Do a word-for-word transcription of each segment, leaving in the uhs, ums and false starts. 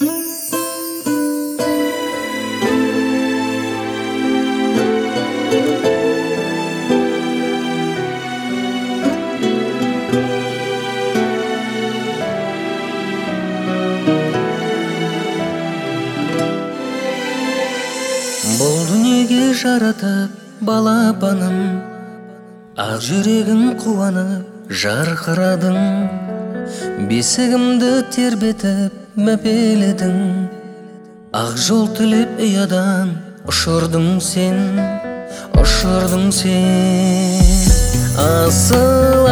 Бұл дүниеге жаратып балапаным, ақ жүрегің қуанып жарқырадың, бесігімді тербетіп мәпеледің, ақ жол тілеп ұядан ұшырдың сен, ұшырдың сен. Асыл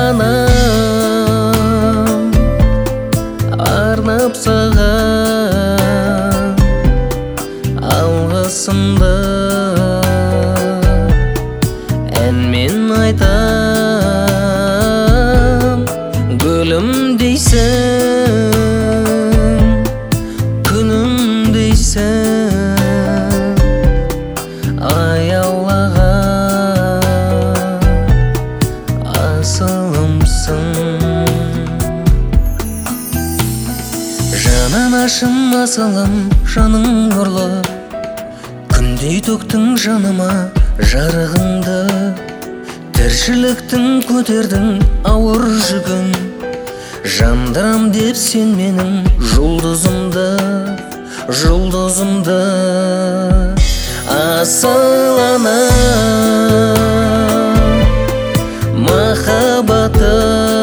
анам арнап саған алғысымды әнмен айтам. Гүлім дейсің, күнім дейсің, аяулаған асылымсың. Жананашым асылым, жаның нұрлы, күндей төктің жаныма жарығыңды, тіршіліктің көтердің ауыр жүгін, жандырам деп сен менің жұлдызымды, жұлдызымды. Асыл ана махаббаты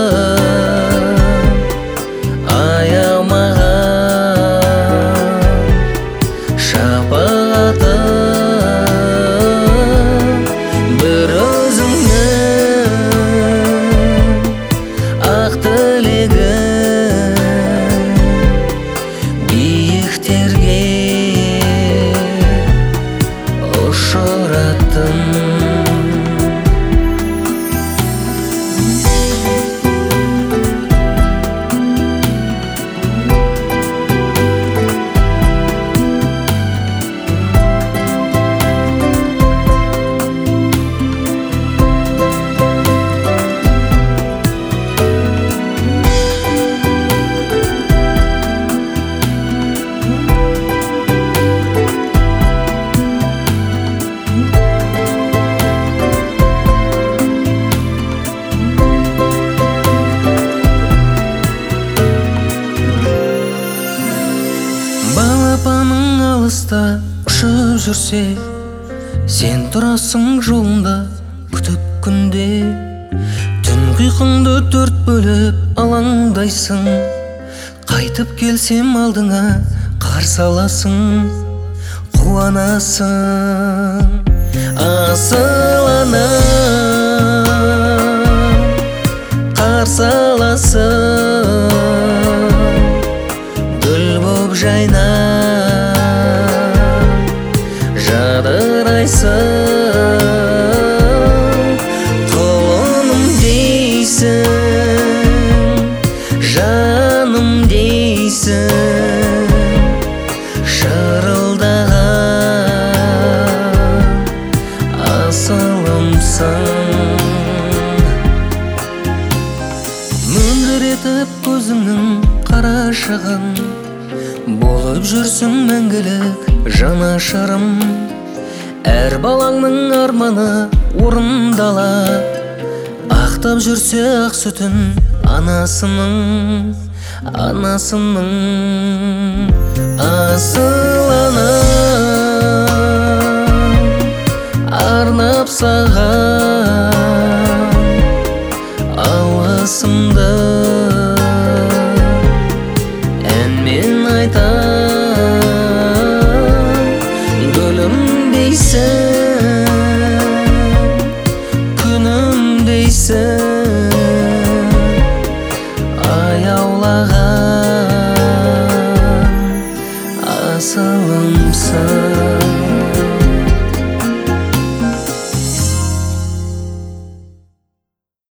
аямаған шапағаты, бір өзіңнің ақ тілегің биіктерге ұшыраттың. Балапаның алыста ұшып жүрсе, сен тұрасың жолында күтіп күнде. Түн құйқыңды төрт бөліп алаңдайсың, қайтып келсем алдыңа қарсы аласың, қуанасың. Асыл ана қарсы аласың, гүл боп жайнап жадырайсың. Құлыным дейсің, жаным дейсің, шырылдаған асылымсың. Мөлдіретіп көзіңнің қарашығын, болып жүрсің мәңгілік жанашырым. Әр балаңның арманы орындала, ақтап жүрсе ақ сүтін анасының, анасының. Асыл ана арнап саған алғысымды әнмен айтам. Гүлім дейсің,